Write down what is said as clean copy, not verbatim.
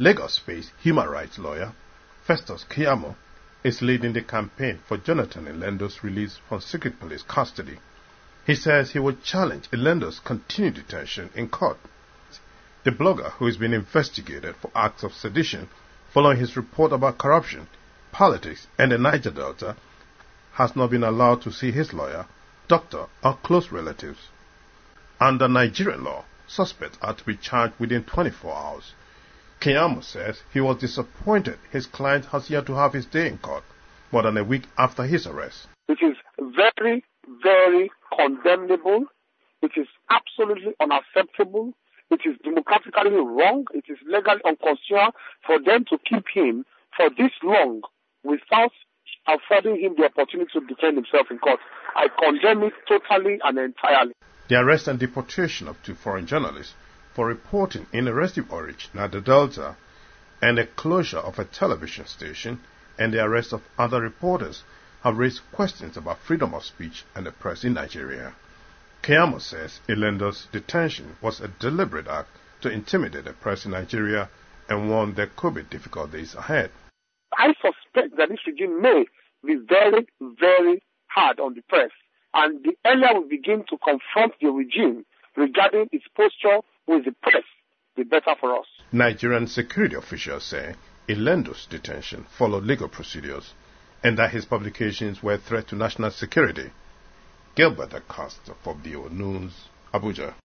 Lagos-based human rights lawyer Festus Keyamo is leading the campaign for Jonathan Ilendo's release from secret police custody. He says he will challenge Ilendo's continued detention in court. The blogger, who is being investigated for acts of sedition following his report about corruption, politics, and the Niger Delta, has not been allowed to see his lawyer, doctor, or close relatives. Under Nigerian law, suspects are to be charged within 24 hours. Keyamo says he was disappointed his client has yet to have his day in court, more than a week after his arrest. It is very, very condemnable. It is absolutely unacceptable. It is democratically wrong. It is legally unconstitutional for them to keep him for this long without affording him the opportunity to defend himself in court. I condemn it totally and entirely. The arrest and deportation of 2 foreign journalists for reporting in a restive origin at the Delta, and the closure of a television station, and the arrest of other reporters have raised questions about freedom of speech and the press in Nigeria. Keyamo says Ilendo's detention was a deliberate act to intimidate the press in Nigeria and warned there could be difficult days ahead. I suspect that this regime may be very, very hard on the press, and the earlier we begin to confront the regime regarding its posture with the press, the better for us. Nigerian security officials say Ilendo's detention followed legal procedures and that his publications were a threat to national security. Gilbert Acosta for BO News, Abuja.